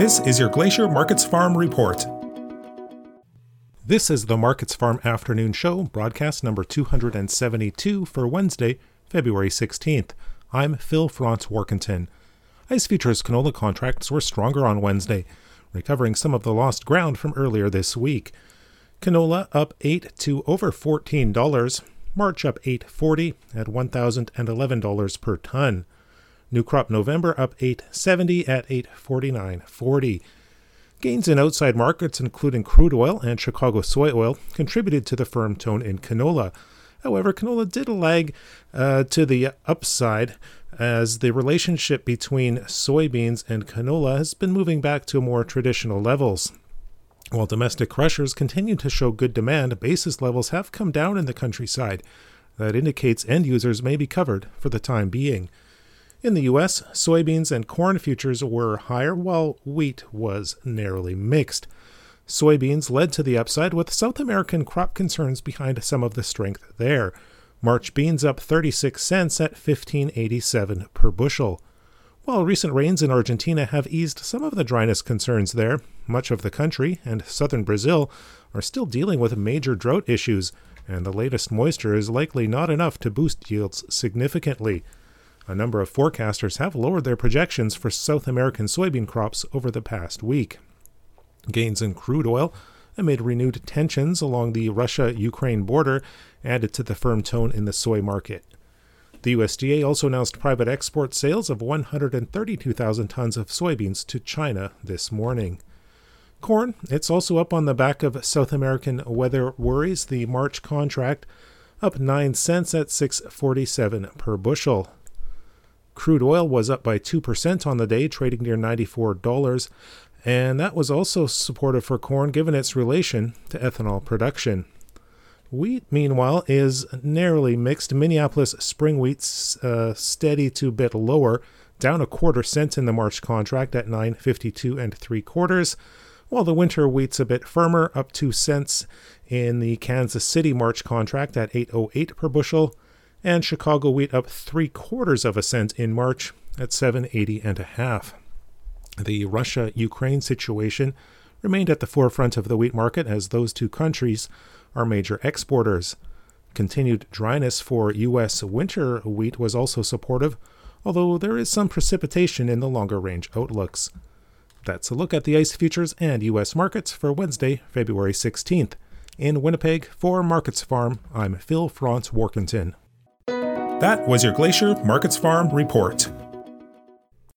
This is your Glacier Markets Farm Report. This is the Markets Farm Afternoon Show, broadcast number 272 for Wednesday, February 16th. I'm Phil Franz-Warkentin. ICE Futures canola contracts were stronger on Wednesday, recovering some of the lost ground from earlier this week. Canola up $8 to over $14, March up $8.40 at $1,011 per ton. New crop November up $8.70 at $849.40. Gains in outside markets, including crude oil and Chicago soy oil, contributed to the firm tone in canola. However, canola did lag to the upside as the relationship between soybeans and canola has been moving back to more traditional levels. While domestic crushers continue to show good demand, basis levels have come down in the countryside. That indicates end users may be covered for the time being. In the U.S., soybeans and corn futures were higher, while wheat was narrowly mixed. Soybeans led to the upside, with South American crop concerns behind some of the strength there. March beans up 36 cents at $15.87 per bushel. While recent rains in Argentina have eased some of the dryness concerns there, much of the country and southern Brazil are still dealing with major drought issues, and the latest moisture is likely not enough to boost yields significantly. A number of forecasters have lowered their projections for South American soybean crops over the past week. Gains in crude oil amid renewed tensions along the Russia-Ukraine border added to the firm tone in the soy market. The USDA also announced private export sales of 132,000 tons of soybeans to China this morning. Corn, it's also up on the back of South American weather worries. The March contract up 9 cents at $6.47 per bushel. Crude oil was up by 2% on the day, trading near $94, and that was also supportive for corn given its relation to ethanol production. Wheat, meanwhile, is narrowly mixed. Minneapolis spring wheat's steady to a bit lower, down a quarter cent in the March contract at $9.52 3/4, while the winter wheat's a bit firmer, up 2 cents in the Kansas City March contract at $8.08 per bushel, and Chicago wheat up 3/4 cent in March at $7.80 The Russia-Ukraine situation remained at the forefront of the wheat market as those two countries are major exporters. Continued dryness for U.S. winter wheat was also supportive, although there is some precipitation in the longer-range outlooks. That's a look at the ICE futures and U.S. markets for Wednesday, February 16th. In Winnipeg, for Markets Farm, I'm Phil Franz-Warkentin. That was your Glacier Markets Farm Report.